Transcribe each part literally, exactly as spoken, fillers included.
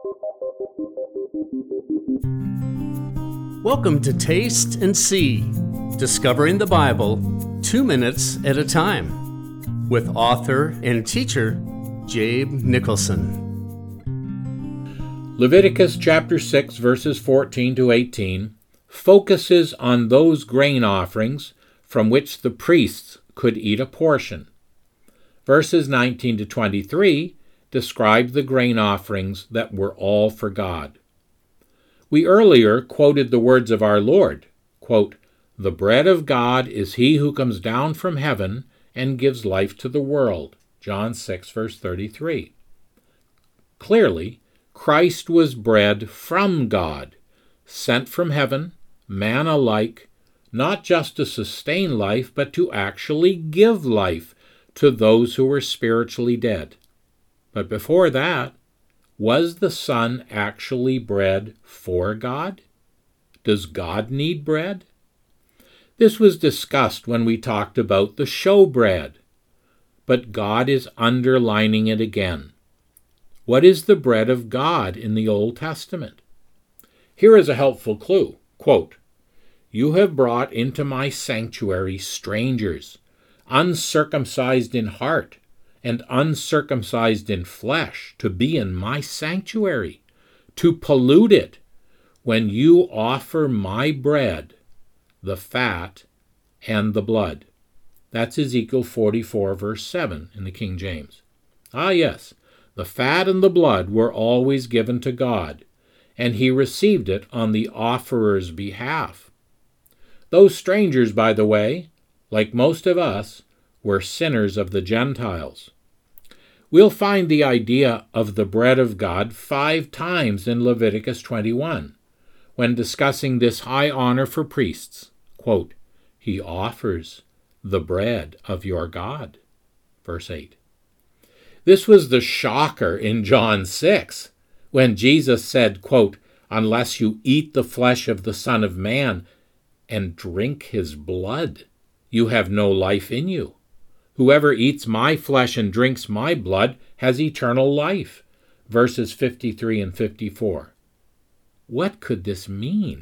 Welcome to Taste and See, Discovering the Bible, two minutes at a time, with author and teacher, Jabe Nicholson. Leviticus chapter six, verses fourteen to eighteen, focuses on those grain offerings from which the priests could eat a portion. Verses nineteen to twenty-three describe the grain offerings that were all for God. We earlier quoted the words of our Lord, quote, "The bread of God is he who comes down from heaven and gives life to the world," John six, verse thirty-three. Clearly, Christ was bread from God, sent from heaven, man alike, not just to sustain life, but to actually give life to those who were spiritually dead. But before that, was the Son actually bread for God? Does God need bread? This was discussed when we talked about the show bread, but God is underlining it again. What is the bread of God in the Old Testament? Here is a helpful clue. Quote, "You have brought into my sanctuary strangers, uncircumcised in heart and uncircumcised in flesh, to be in my sanctuary, to pollute it, when you offer my bread, the fat and the blood." That's Ezekiel forty-four, verse seven in the King James. Ah, yes, the fat and the blood were always given to God, and he received it on the offerer's behalf. Those strangers, by the way, like most of us, were sinners of the Gentiles. We'll find the idea of the bread of God five times in Leviticus twenty-one, when discussing this high honor for priests. Quote, "He offers the bread of your God." Verse eight. This was the shocker in John six, when Jesus said, quote, "Unless you eat the flesh of the Son of Man and drink his blood, you have no life in you. Whoever eats my flesh and drinks my blood has eternal life." Verses fifty-three and fifty-four. What could this mean?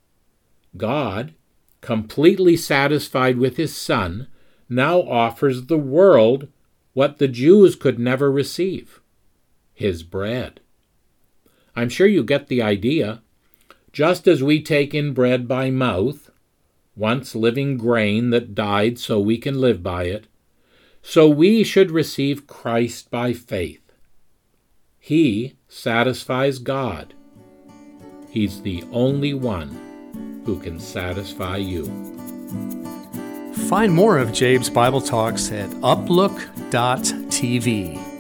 God, completely satisfied with his Son, now offers the world what the Jews could never receive: his bread. I'm sure you get the idea. Just as we take in bread by mouth, once living grain that died so we can live by it, so we should receive Christ by faith. He satisfies God. He's the only one who can satisfy you. Find more of Jabe's Bible Talks at uplook dot t v.